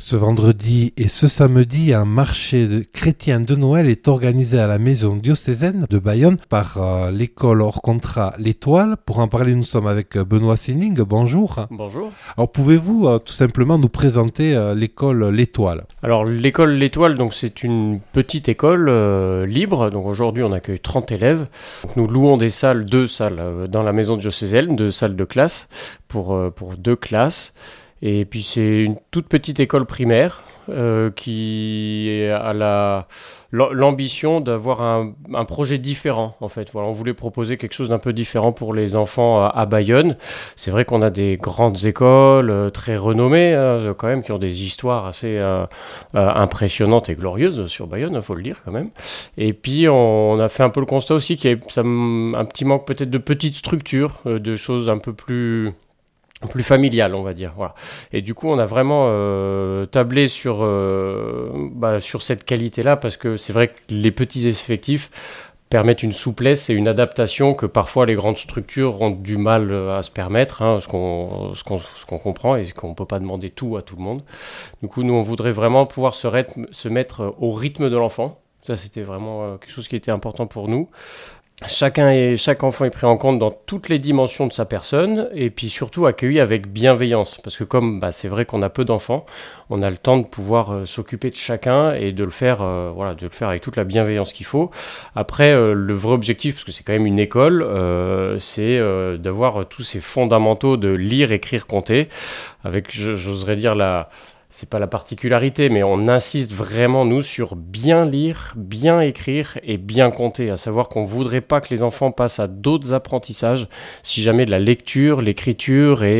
Ce vendredi et ce samedi, un marché chrétien de Noël est organisé à la maison diocésaine de Bayonne par l'école hors contrat L'Étoile. Pour en parler, nous sommes avec Benoît Sining. Bonjour. Bonjour. Alors, pouvez-vous tout simplement nous présenter l'école L'Étoile ? Alors, l'école L'Étoile, donc, c'est une petite école libre. Donc, aujourd'hui, on accueille 30 élèves. Donc, nous louons deux salles dans la maison diocésaine, 2 salles de classe pour 2 classes. Et puis c'est une toute petite école primaire qui a l'ambition d'avoir un projet différent en fait. Voilà, on voulait proposer quelque chose d'un peu différent pour les enfants à Bayonne. C'est vrai qu'on a des grandes écoles très renommées quand même, qui ont des histoires assez impressionnantes et glorieuses sur Bayonne, il faut le dire quand même. Et puis on a fait un peu le constat aussi qu'il y a un petit manque peut-être de petites structures, de choses un peu plus familial, on va dire. Voilà. Et du coup, on a vraiment tablé sur cette qualité-là, parce que c'est vrai que les petits effectifs permettent une souplesse et une adaptation que parfois les grandes structures ont du mal à se permettre, ce qu'on comprend, et qu'on ne peut pas demander tout à tout le monde. Du coup, nous, on voudrait vraiment pouvoir se mettre au rythme de l'enfant. Ça, c'était vraiment quelque chose qui était important pour nous. Chaque enfant est pris en compte dans toutes les dimensions de sa personne, et puis surtout accueilli avec bienveillance, parce que comme c'est vrai qu'on a peu d'enfants, on a le temps de pouvoir s'occuper de chacun et de le faire avec toute la bienveillance qu'il faut. Après, le vrai objectif, parce que c'est quand même une école, c'est d'avoir tous ces fondamentaux de lire, écrire, compter, avec, j'oserais dire, c'est pas la particularité, mais on insiste vraiment, nous, sur bien lire, bien écrire et bien compter. À savoir qu'on voudrait pas que les enfants passent à d'autres apprentissages si jamais de la lecture, l'écriture et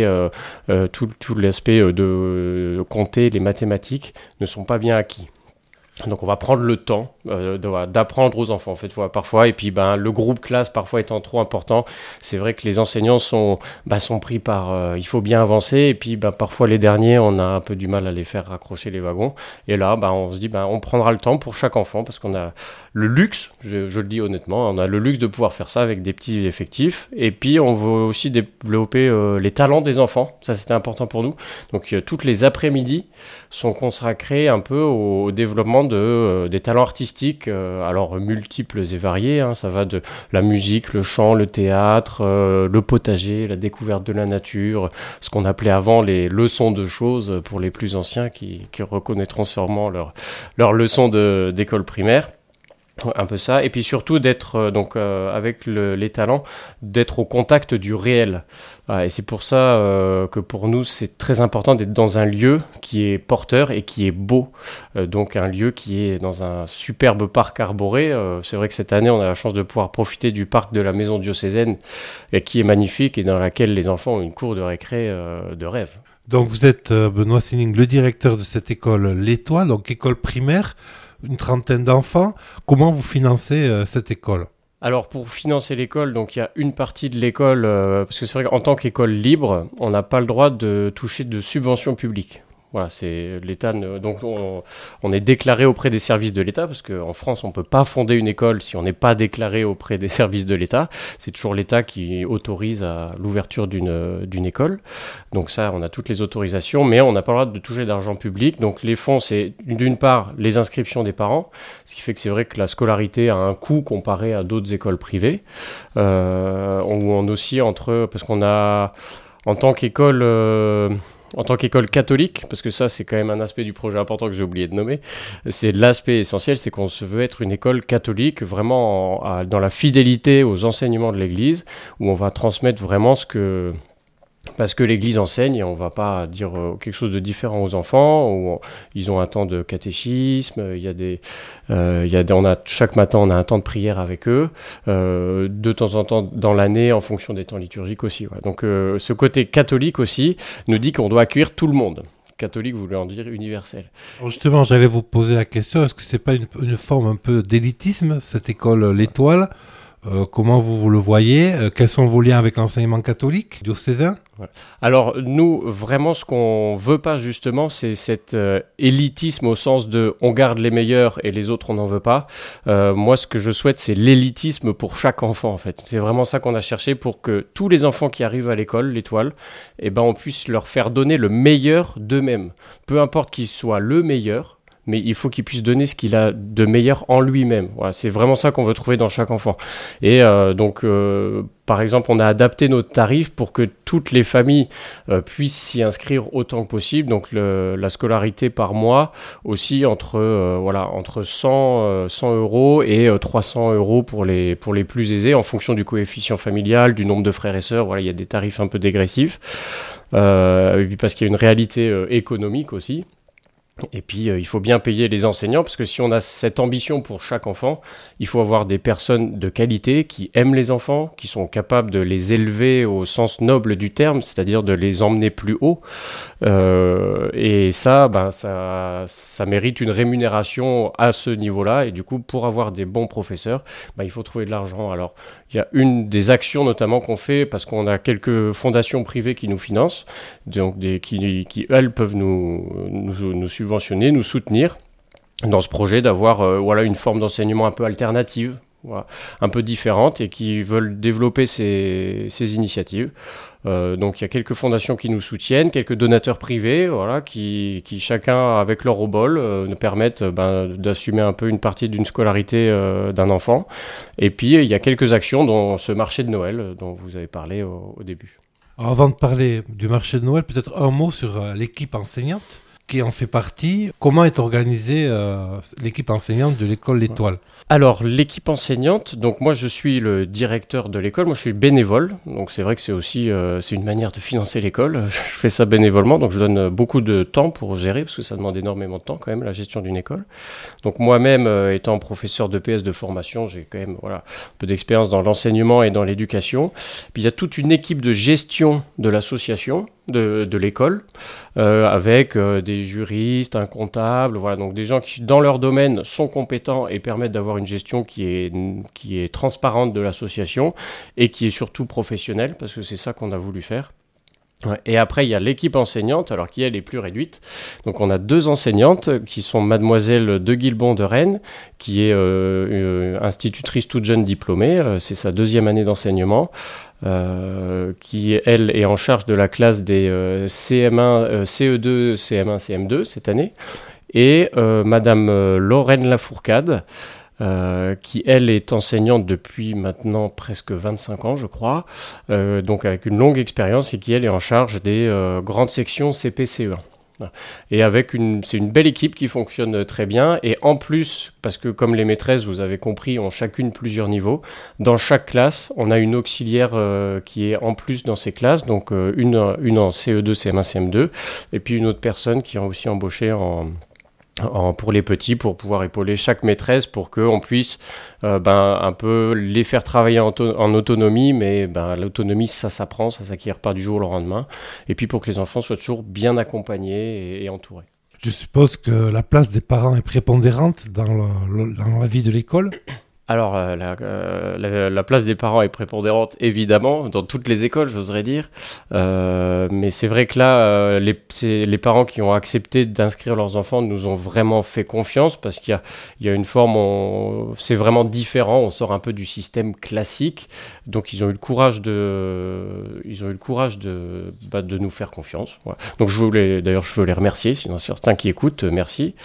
tout l'aspect de compter, les mathématiques ne sont pas bien acquis. Donc on va prendre le temps d'apprendre aux enfants en fait, parfois, et puis le groupe classe parfois étant trop important, c'est vrai que les enseignants sont pris par il faut bien avancer, et puis parfois les derniers on a un peu du mal à les faire raccrocher les wagons, et là on se dit on prendra le temps pour chaque enfant, parce qu'on a le luxe, je le dis honnêtement, on a le luxe de pouvoir faire ça avec des petits effectifs, et puis on veut aussi développer les talents des enfants, ça c'était important pour nous. Donc toutes les après-midi sont consacrées un peu au développement des talents artistiques, alors multiples et variés, ça va de la musique, le chant, le théâtre, le potager, la découverte de la nature, ce qu'on appelait avant les leçons de choses pour les plus anciens qui reconnaîtront sûrement leur leçon d'école primaire. Un peu ça, et puis surtout d'être avec les talents, d'être au contact du réel. Voilà, et c'est pour ça que pour nous c'est très important d'être dans un lieu qui est porteur et qui est beau, donc un lieu qui est dans un superbe parc arboré. C'est vrai que cette année on a la chance de pouvoir profiter du parc de la maison diocésaine, et qui est magnifique et dans laquelle les enfants ont une cour de récré de rêve. Donc vous êtes Benoît Sining, le directeur de cette école L'Étoile, donc école primaire, une trentaine d'enfants. Comment vous financez cette école ? Alors pour financer l'école, donc il y a une partie de l'école, parce que c'est vrai qu'en tant qu'école libre, on n'a pas le droit de toucher de subventions publiques. Voilà, c'est l'État. Donc on est déclaré auprès des services de l'État, parce qu'en France on ne peut pas fonder une école si on n'est pas déclaré auprès des services de l'État. C'est toujours l'État qui autorise à l'ouverture d'une école. Donc ça, on a toutes les autorisations, mais on n'a pas le droit de toucher d'argent public. Donc les fonds, c'est d'une part les inscriptions des parents, ce qui fait que c'est vrai que la scolarité a un coût comparé à d'autres écoles privées. On aussi parce qu'on a en tant qu'école catholique, parce que ça c'est quand même un aspect du projet important que j'ai oublié de nommer, c'est l'aspect essentiel, c'est qu'on se veut être une école catholique vraiment dans la fidélité aux enseignements de l'Église, où on va transmettre vraiment parce que l'Église enseigne, et on ne va pas dire quelque chose de différent aux enfants, où ils ont un temps de catéchisme, chaque matin on a un temps de prière avec eux, de temps en temps dans l'année en fonction des temps liturgiques aussi. Voilà. Donc ce côté catholique aussi nous dit qu'on doit accueillir tout le monde. Catholique voulant dire universel. Alors justement, j'allais vous poser la question, est-ce que ce n'est pas une forme un peu d'élitisme, cette école L'Étoile ? Comment vous le voyez ? Quels sont vos liens avec l'enseignement catholique diocésain ? Ouais. Alors nous, vraiment, ce qu'on veut pas justement, c'est cet élitisme au sens de on garde les meilleurs et les autres on n'en veut pas. Moi, ce que je souhaite, c'est l'élitisme pour chaque enfant en fait. C'est vraiment ça qu'on a cherché pour que tous les enfants qui arrivent à l'école, l'étoile, eh ben, on puisse leur faire donner le meilleur d'eux-mêmes. Peu importe qu'il soit le meilleur. Mais il faut qu'il puisse donner ce qu'il a de meilleur en lui-même. Voilà, c'est vraiment ça qu'on veut trouver dans chaque enfant. Et par exemple, on a adapté nos tarifs pour que toutes les familles puissent s'y inscrire autant que possible. Donc la scolarité par mois aussi entre 100 euros et 300 euros pour les plus aisés en fonction du coefficient familial, du nombre de frères et sœurs. Voilà, il y a des tarifs un peu dégressifs. Et puis parce qu'il y a une réalité économique aussi. Et puis, il faut bien payer les enseignants, parce que si on a cette ambition pour chaque enfant, il faut avoir des personnes de qualité qui aiment les enfants, qui sont capables de les élever au sens noble du terme, c'est-à-dire de les emmener plus haut. Et ça mérite une rémunération à ce niveau-là. Et du coup, pour avoir des bons professeurs, il faut trouver de l'argent. Alors, il y a une des actions notamment qu'on fait, parce qu'on a quelques fondations privées qui nous financent, donc qui elles, peuvent nous subventionner, nous soutenir dans ce projet d'avoir une forme d'enseignement un peu alternative, voilà, un peu différente, et qui veulent développer ces initiatives. Donc il y a quelques fondations qui nous soutiennent, quelques donateurs privés, voilà, qui chacun avec leur obol nous permettent d'assumer un peu une partie d'une scolarité d'un enfant. Et puis il y a quelques actions dont ce marché de Noël dont vous avez parlé au début. Alors, avant de parler du marché de Noël, peut-être un mot sur l'équipe enseignante qui en fait partie. Comment est organisée l'équipe enseignante de l'école L'Étoile ? Alors, l'équipe enseignante, donc moi je suis le directeur de l'école, moi je suis bénévole, donc c'est vrai que c'est aussi c'est une manière de financer l'école, je fais ça bénévolement, donc je donne beaucoup de temps pour gérer, parce que ça demande énormément de temps quand même, la gestion d'une école. Donc moi-même, étant professeur d'EPS de formation, j'ai quand même un peu d'expérience dans l'enseignement et dans l'éducation. Puis il y a toute une équipe de gestion de l'association, de l'école, avec des juristes, un comptable, voilà, donc des gens qui dans leur domaine sont compétents et permettent d'avoir une gestion qui est transparente de l'association et qui est surtout professionnelle, parce que c'est ça qu'on a voulu faire. Ouais. Et après, il y a l'équipe enseignante, alors qui elle est plus réduite. Donc on a 2 enseignantes qui sont Mademoiselle de Guilbon de Rennes, qui est institutrice toute jeune diplômée, c'est sa 2e année d'enseignement. Qui elle est en charge de la classe des CM1, CE2, CM1, CM2 cette année, et Madame Lorraine Lafourcade, qui elle est enseignante depuis maintenant presque 25 ans je crois, donc avec une longue expérience, et qui elle est en charge des grandes sections CP-CE1. Et c'est une belle équipe qui fonctionne très bien, et en plus, parce que comme les maîtresses, vous avez compris, ont chacune plusieurs niveaux, dans chaque classe, on a une auxiliaire qui est en plus dans ces classes, donc une en CE2, CM1, CM2, et puis une autre personne qui est aussi embauchée pour les petits, pour pouvoir épauler chaque maîtresse, pour qu'on puisse un peu les faire travailler en autonomie, mais l'autonomie, ça s'apprend, ça s'acquiert pas du jour au lendemain, et puis pour que les enfants soient toujours bien accompagnés et entourés. Je suppose que la place des parents est prépondérante dans la vie de l'école. Alors, la place des parents est prépondérante, évidemment, dans toutes les écoles, j'oserais dire. Mais c'est vrai que là, les parents qui ont accepté d'inscrire leurs enfants nous ont vraiment fait confiance, parce qu'il y a une forme, c'est vraiment différent, on sort un peu du système classique. Donc, ils ont eu le courage de nous faire confiance. Voilà. Donc, je veux les remercier, s'il y en a certains qui écoutent, merci.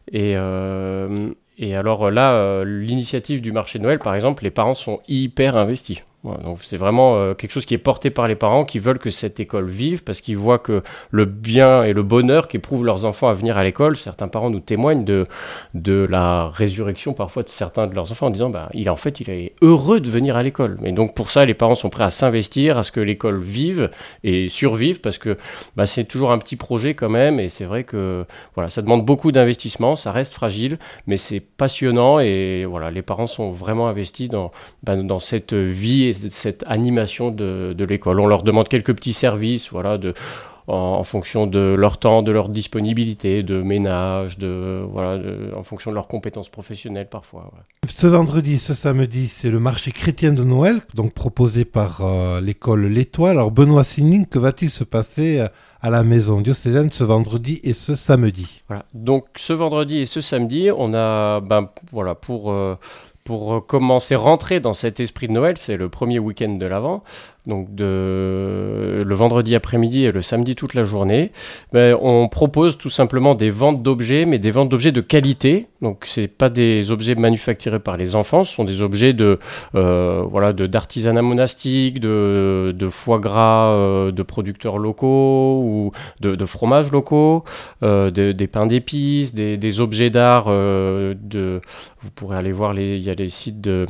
Et alors là, l'initiative du marché de Noël, par exemple, les parents sont hyper investis. Voilà, donc c'est vraiment quelque chose qui est porté par les parents, qui veulent que cette école vive, parce qu'ils voient que le bien et le bonheur qu'éprouvent leurs enfants à venir à l'école. Certains parents nous témoignent de la résurrection parfois de certains de leurs enfants, en disant il est heureux de venir à l'école. Mais donc pour ça, les parents sont prêts à s'investir, à ce que l'école vive et survive, parce que c'est toujours un petit projet quand même, et c'est vrai que voilà, ça demande beaucoup d'investissement, ça reste fragile, mais c'est passionnant, et voilà, les parents sont vraiment investis dans cette vie et cette animation de l'école. On leur demande quelques petits services, voilà, en fonction de leur temps, de leur disponibilité, de ménage, en fonction de leurs compétences professionnelles parfois. Voilà. Ce vendredi et ce samedi, c'est le marché chrétien de Noël, donc proposé par l'école L'Étoile. Alors Benoît Sining, que va-t-il se passer à la maison diocésaine ce vendredi et ce samedi? Voilà. Donc ce vendredi et ce samedi, on a pour commencer, rentrer dans cet esprit de Noël, c'est le premier week-end de l'Avent, donc le vendredi après-midi et le samedi toute la journée, on propose tout simplement des ventes d'objets, mais des ventes d'objets de qualité. Donc c'est pas des objets manufacturés par les enfants, ce sont des objets d'artisanat monastique, de foie gras de producteurs locaux ou de fromages locaux, des pains d'épices, des objets d'art. Vous pourrez aller voir il y a les sites de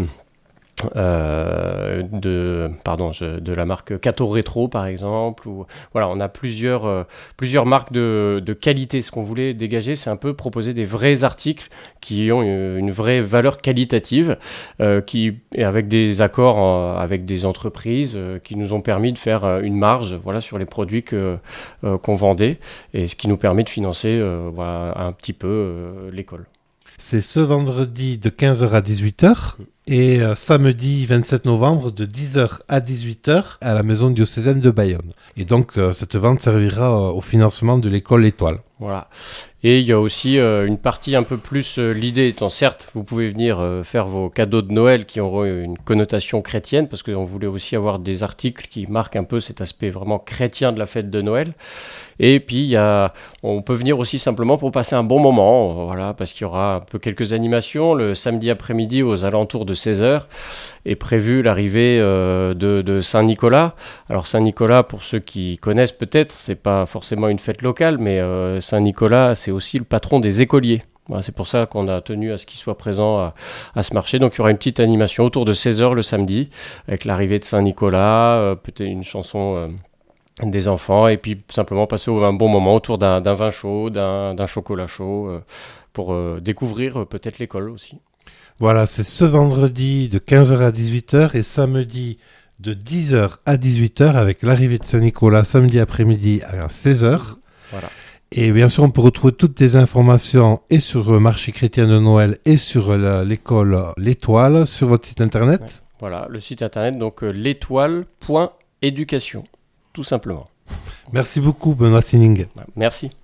la marque Cato Retro par exemple, on a plusieurs marques de qualité. Ce qu'on voulait dégager, c'est un peu proposer des vrais articles qui ont une vraie valeur qualitative, et avec des accords avec des entreprises qui nous ont permis de faire une marge sur les produits qu'on vendait, et ce qui nous permet de financer un petit peu l'école. C'est ce vendredi de 15h à 18h et samedi 27 novembre de 10h à 18h à la maison diocésaine de Bayonne. Et donc cette vente servira au financement de l'école L'Étoile. Voilà. Et il y a aussi une partie un peu plus, l'idée étant, certes, vous pouvez venir faire vos cadeaux de Noël qui auront une connotation chrétienne, parce qu'on voulait aussi avoir des articles qui marquent un peu cet aspect vraiment chrétien de la fête de Noël. Et puis, on peut venir aussi simplement pour passer un bon moment, parce qu'il y aura un peu quelques animations. Le samedi après-midi, aux alentours de 16h, est prévue l'arrivée de Saint-Nicolas. Alors Saint-Nicolas, pour ceux qui connaissent peut-être, c'est pas forcément une fête locale, mais Saint-Nicolas, c'est aussi le patron des écoliers. Voilà, c'est pour ça qu'on a tenu à ce qu'il soit présent à ce marché. Donc il y aura une petite animation autour de 16h le samedi, avec l'arrivée de Saint-Nicolas, peut-être une chanson des enfants, et puis simplement passer un bon moment autour d'un vin chaud, d'un chocolat chaud, pour découvrir peut-être l'école aussi. Voilà, c'est ce vendredi de 15h à 18h et samedi de 10h à 18h avec l'arrivée de Saint-Nicolas samedi après-midi à 16h. Voilà. Et bien sûr, on peut retrouver toutes les informations et sur le marché chrétien de Noël et sur l'école L'Étoile sur votre site internet. Ouais. Voilà, le site internet, donc l'étoile.éducation, tout simplement. Merci beaucoup, Benoît Sining. Merci.